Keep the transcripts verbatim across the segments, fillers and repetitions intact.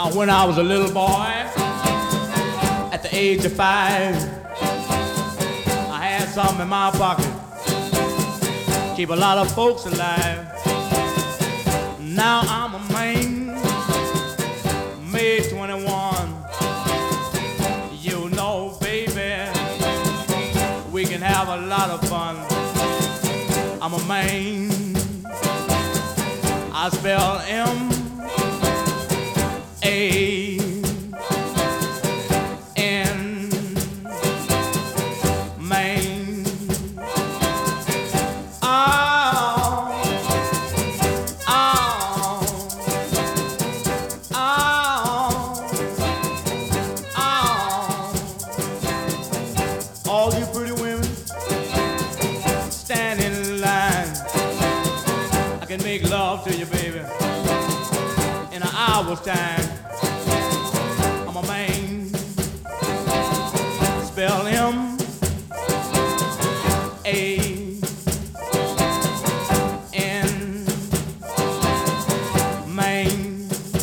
When I was a little boy, at the age of five, I had something in my pocket, keep a lot of folks alive. Now I'm a man, May twenty-one. You know, baby, we can have a lot of fun. I'm a man, I spell M A N, Maine. Oh, oh, oh, oh. All you pretty women stand in line. I can make love to you, baby, in an hour's time. I'm a man, spell M A N, Maine.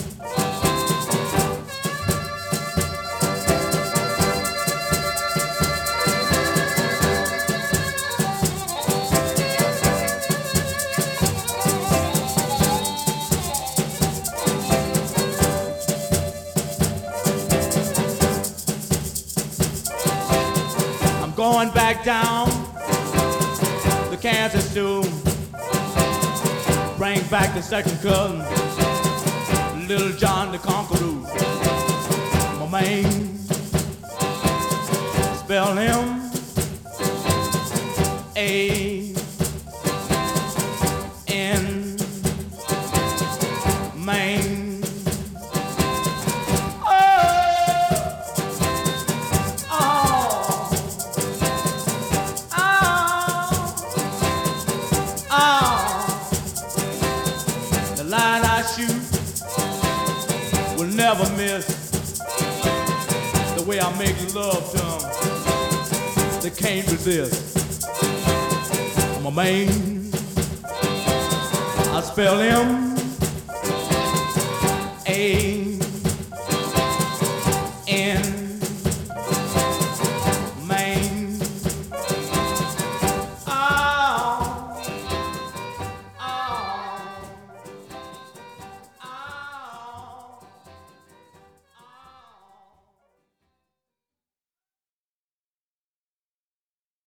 Going back down the Kansas too, bring back the second cousin, Little John the Conqueror. My man, spell him A N, Maine. Will never miss the way I make love to them. They can't resist. I'm a man, I spell him A